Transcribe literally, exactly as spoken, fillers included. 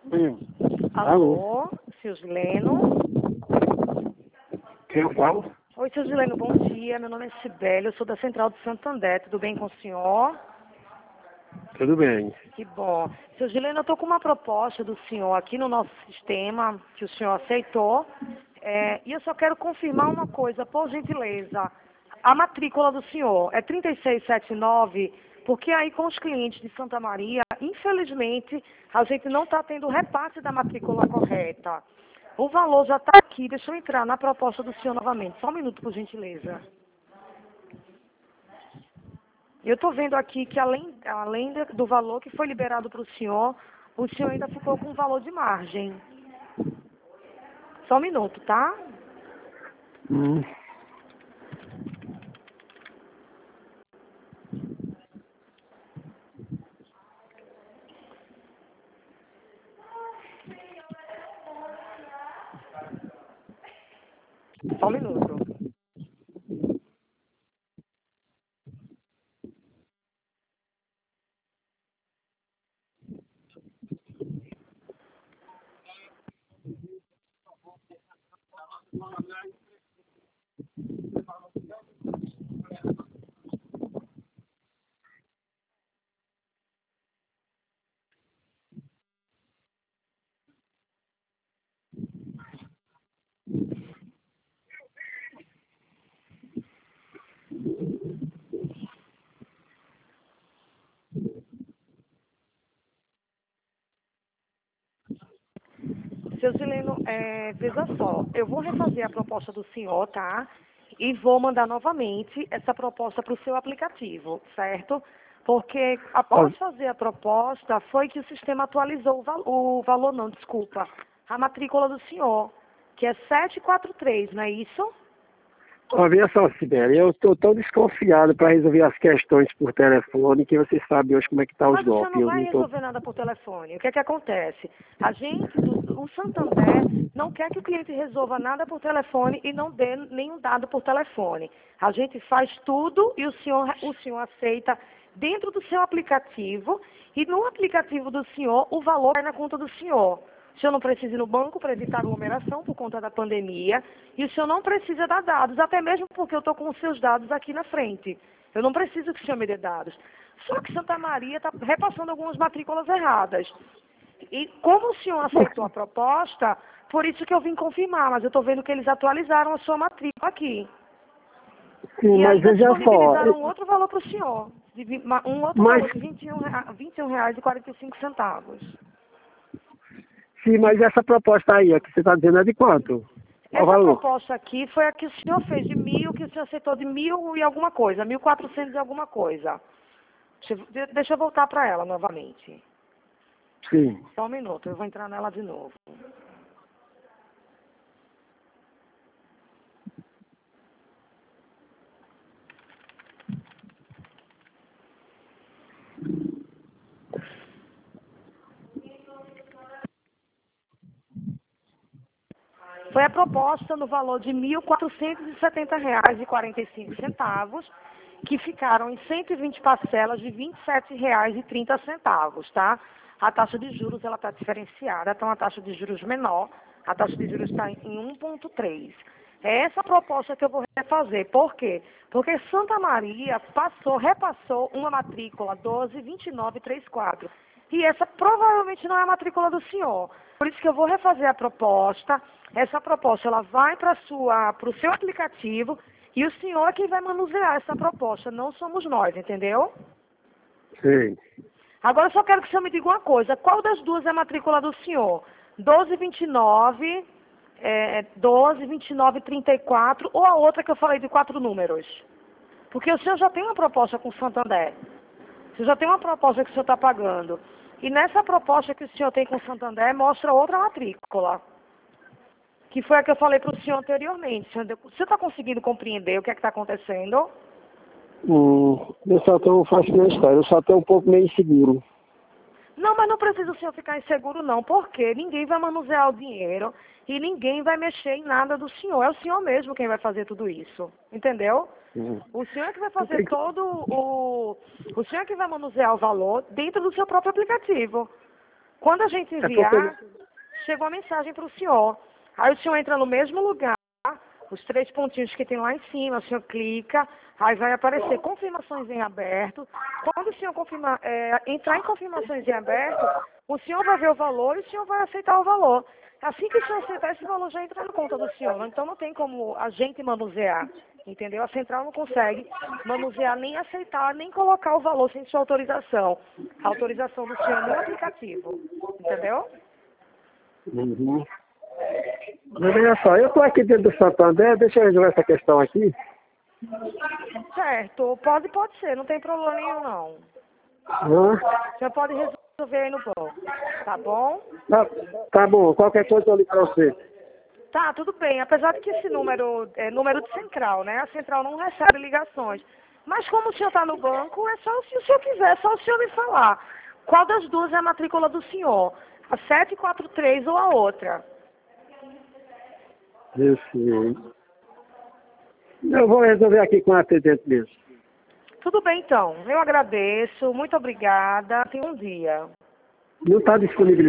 Hum. Alô, seu Gileno? Quem eu falo? Oi, seu Gileno, bom dia. Meu nome é Cibele, eu sou da Central de Santander. Tudo bem com o senhor? Tudo bem. Que bom. Seu Gileno, eu estou com uma proposta do senhor aqui no nosso sistema, que o senhor aceitou. É, e eu só quero confirmar uma coisa, por gentileza. A matrícula do senhor é trinta e seis setenta e nove, porque aí com os clientes de Santa Maria, infelizmente, a gente não está tendo o repasse da matrícula correta. O valor já está aqui, deixa eu entrar na proposta do senhor novamente. Só um minuto, por gentileza. Eu estou vendo aqui que além, além do valor que foi liberado para o senhor, o senhor ainda ficou com um valor de margem. Só um minuto, tá? Hum. Só um minuto. Seu Sileno, é, veja só, eu vou refazer a proposta do senhor, tá? E vou mandar novamente essa proposta para o seu aplicativo, certo? Porque após fazer a proposta, foi que o sistema atualizou o, val o valor, não, desculpa, a matrícula do senhor, que é setecentos e quarenta e três, não é isso? Ó, veja só, Sibeli, eu estou tão desconfiado para resolver as questões por telefone que você sabe hoje como é que tá os Mas o senhor golpes. não Eu vai não tô... resolver nada por telefone. O que é que acontece? A gente, do, o Santander, não quer que o cliente resolva nada por telefone e não dê nenhum dado por telefone. A gente faz tudo e o senhor, o senhor aceita dentro do seu aplicativo e no aplicativo do senhor o valor vai na conta do senhor. O senhor não precisa ir no banco para evitar aglomeração por conta da pandemia e o senhor não precisa dar dados, até mesmo porque eu estou com os seus dados aqui na frente. Eu não preciso que o senhor me dê dados. Só que Santa Maria está repassando algumas matrículas erradas. E como o senhor aceitou a proposta, por isso que eu vim confirmar, mas eu estou vendo que eles atualizaram a sua matrícula aqui. Sim, E mas ainda veja só, disponibilizaram um outro valor para o senhor, de vi- ma- um outro mas, valor de vinte e um rea- vinte e um reais e quarenta e cinco centavos. sim, mas essa proposta aí, a que você está dizendo é de quanto? Qual o Essa valor? proposta aqui foi a que o senhor fez de mil, que o senhor aceitou de mil e alguma coisa, mil e quatrocentos e alguma coisa. Deixa, eu- de- deixa eu voltar para ela novamente. Sim. Só um minuto, eu vou entrar nela de novo. Foi a proposta no valor de mil quatrocentos e setenta reais e quarenta e cinco centavos, que ficaram em cento e vinte parcelas de vinte e sete reais e trinta centavos, tá? A taxa de juros ela está diferenciada, então a taxa de juros menor, a taxa de juros está em um vírgula três. É essa a proposta que eu vou refazer. Por quê? Porque Santa Maria passou, repassou uma matrícula doze vinte e nove trinta e quatro. E essa provavelmente não é a matrícula do senhor. Por isso que eu vou refazer a proposta. Essa proposta ela vai para o seu aplicativo e o senhor é quem vai manusear essa proposta, não somos nós, entendeu? Sim. Agora eu só quero que o senhor me diga uma coisa. Qual das duas é a matrícula do senhor? doze vinte e nove, é, doze vinte e nove trinta e quatro ou a outra que eu falei de quatro números? Porque o senhor já tem uma proposta com o Santander. O senhor já tem uma proposta que o senhor está pagando. E nessa proposta que o senhor tem com o Santander, mostra outra matrícula. Que foi a que eu falei para o senhor anteriormente. O senhor está conseguindo compreender o que é que está acontecendo? Hum, eu só estou fácil na história, eu só estou um pouco meio inseguro. Não, mas não precisa o senhor ficar inseguro não, porque ninguém vai manusear o dinheiro e ninguém vai mexer em nada do senhor. É o senhor mesmo quem vai fazer tudo isso, entendeu? Hum. O senhor é que vai Eu fazer tenho que- todo o... O senhor é que vai manusear o valor dentro do seu próprio aplicativo. Quando a gente enviar, é porque... chega uma mensagem para o senhor. Aí o senhor entra no mesmo lugar, os três pontinhos que tem lá em cima, o senhor clica, aí vai aparecer confirmações em aberto. Quando o senhor confirma, é, entrar em confirmações em aberto, o senhor vai ver o valor e o senhor vai aceitar o valor. Assim que o senhor aceitar, esse valor já entra na conta do senhor. Então não tem como a gente manusear, entendeu? A central não consegue manusear, nem aceitar, nem colocar o valor sem sua autorização. A autorização do senhor no aplicativo, entendeu? Uhum. Mas olha só, eu estou aqui dentro do Santander, deixa eu resolver essa questão aqui. Certo, pode, pode ser, não tem problema nenhum não. Hã? Você pode resolver aí no banco, tá bom? Tá, tá bom, qualquer coisa eu ligo para você. Tá, tudo bem, apesar de que esse número é número de central, né? A central não recebe ligações. Mas como o senhor está no banco, é só se o senhor quiser, é só o senhor me falar. Qual das duas é a matrícula do senhor? A sete quatro três ou a outra? Esse... Eu vou resolver aqui com a atendente mesmo. Tudo bem, então. Eu agradeço. Muito obrigada. Tenha um dia. Não está disponível.